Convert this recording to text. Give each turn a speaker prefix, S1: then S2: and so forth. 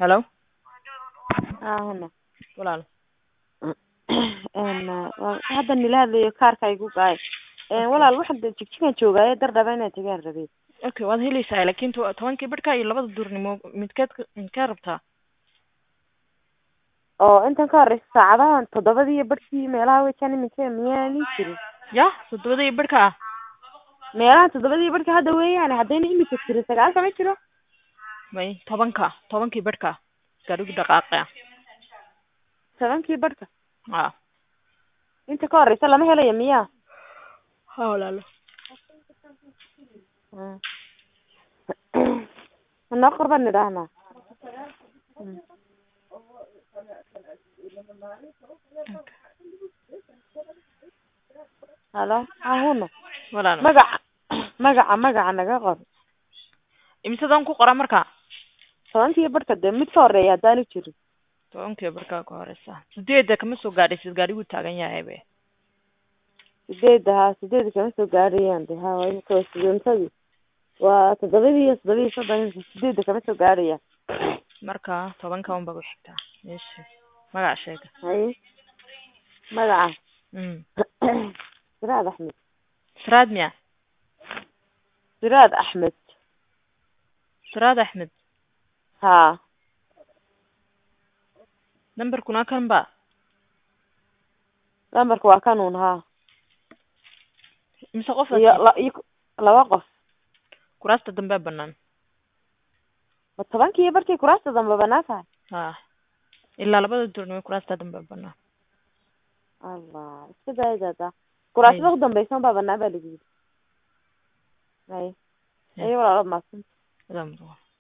S1: Hello.
S2: هنا
S1: Walaal.
S2: hadda nila hadlayo kaarka igu gaay walaal waxaan jigjigan joogay dardaba inaan tagaan rabay
S1: Okay, waad helaysaa laakiin 10kii barka iyo 2 duurnimo midkeed rabtaa?
S2: oo intan ka horeysa saacadahan 7 barkii meelaha weeyaan iminka miyaan jirin
S1: Ya, 7 barka.
S2: meelaha 7 barkii hadda weeyaan hadayna iminka jirin 9 kama jiro
S1: May 10kii barka. Gaarigu dhaqaaqaya.
S2: 7 barka
S1: Ah.
S2: inta ka horeysa lama helayo miyaa
S1: Ha walaal.
S2: أنا أقرب من هنا. هلا هنا.
S1: Walaal.
S2: مجا نجاقر.
S1: Imisadan ku qora marka?
S2: فأنتي بركة دم متفرّي داني تشري.
S1: 10kii barka ku horeysa. 8 kama soo gaadhaysid gaarigu taagan yahay be.
S2: سديد كمان سو قاريان ده هاي كويس جنتي. وتدريبي صدق سديد كمان سو قاريان.
S1: Marka 10ka un bagu xigtaa. Meeshi. Magac sheega.
S2: هاي. مجا. سراد أحمد.
S1: Siraad miya?
S2: سراد أحمد.
S1: Siraad Axmed.
S2: ها.
S1: Numberkuna kan ba?
S2: لامبرك waa kanuun ها.
S1: Mise qof
S2: laba qof.
S1: kuraasta dambe banaan.
S2: 10kii barkii kuraasta dambe banaan tahay.
S1: Ha. Ilaa 2 duurnimo kuraasta dambe banaan.
S2: Allah, iska daayada. Kuraasta ugu dambaysan baa banaan baa lagu yiri. Ay. Ay walaal ma san.